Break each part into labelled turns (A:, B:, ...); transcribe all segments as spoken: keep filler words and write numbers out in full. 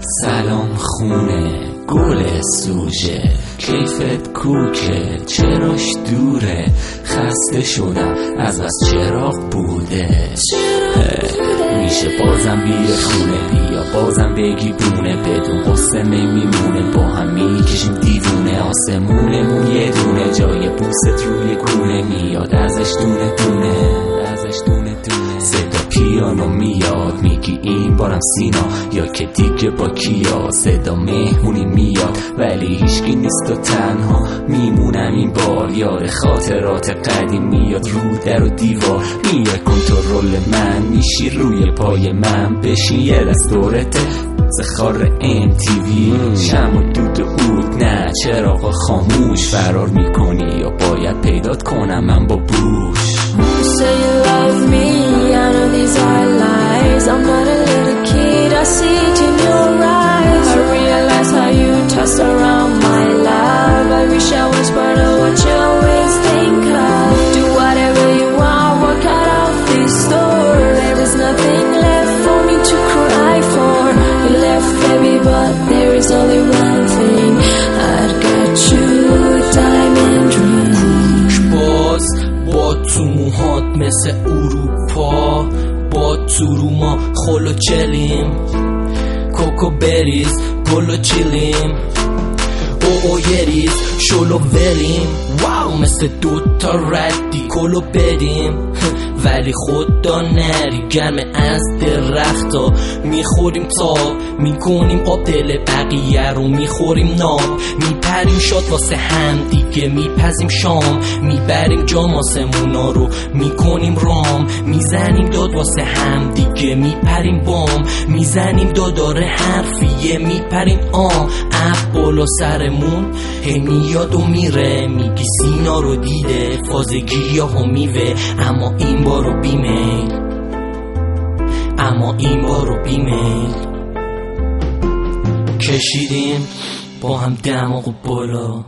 A: سلام خونه گل سوژه، کیفت کوکه چراش دوره، خسته شدم از بس چراغ بوده. میشه بازم بیه خونه، بیا بازم بگی بونه، بدون قصه نمیمونه، با هم میکشیم دیوونه. آسمونمون یه دونه، جای بوست روی گونه، میاد ازش دونه دونه، ازش دونه دونه. صدا پیانو میاد، میگی این بارم سینا یا که دیگه با کیا. صدا مهمونی میاد ولی هیچکی نیست و تنها میمونم این بار. یار خاطرات قدیم میاد رو در و دیوار، میاد کنترل من، میشی روی پای من، بشین یه دست دورته زخار ام تی وی. شم و دود و عود نه چراغا خاموش، فرار میکنی یا باید پیدات کنم من با بوش.
B: You say you love me, I know these are lies. I'm not a little kid, I see it in your eyes. I realize how you toss around my love. I wish I was part of what you always think of. Do whatever you want, walk out of this door. There is nothing left for me to cry for. You left baby, but there is only one thing. I'd got you diamond ring.
C: باز با تو موهات مثل اروپا، با تو رو ما خلو چلیم، کوکو بریز گلو چیلیم، او او یریز شلو وریم. واو مثل دوتا ردی کلو بدیم، ولی خدا نری گرم از درختا. میخوریم تاب، میکنیم آب دل بقیه رو، میخوریم ناب، میپریم شاد واسه هم دیگه، میپزیم شام، میبریم جام آسمونا رو، میکنیم رام، میزنیم داد واسه هم دیگه، میپریم بام، میزنیم داداره حرفیه، میپریم آم. اب بالا سرمون هی میاد و میره، میگی سینا رو دیده فازگی ها میوه. اما این بارو بیمیل، اما این بارو بیمیل. کشیدیم با هم دماغ و بالا،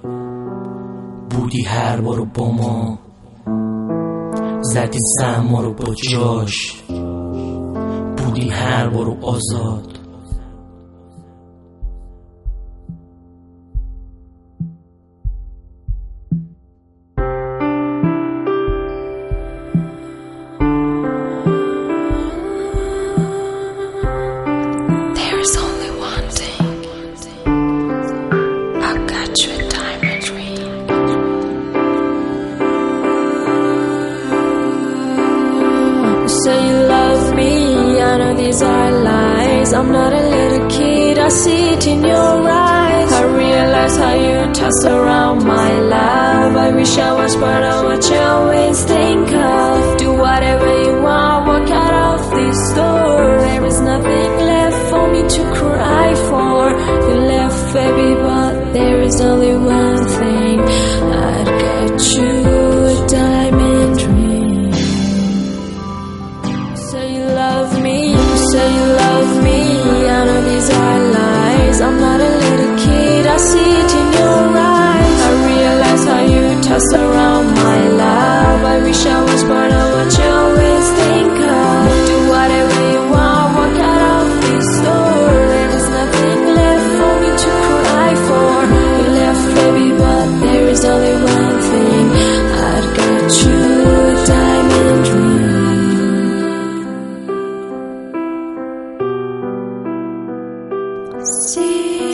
C: بودی هر بارو با ما، زدی سما رو با جاش، بودی هر بارو آزاد.
B: Say you love me, I know these are lies. I'm not a little kid, I see it in your eyes. I realize how you toss around my love. I wish I was part of what you always think of. Do whatever you want, walk out of this door. There is nothing left for me to cry for. You left baby, but there is only one thing. I'd get you a diamond ring. Say you love me, you say you love me, I know these are lies. I'm not a little kid, I see it in your eyes. I realize how you toss around my love. I wish I was part of what you always think of. Do whatever you want, walk out of this door. There is nothing left for me to cry for. You left baby, but there is only one thing. I'd got you a diamond ring. See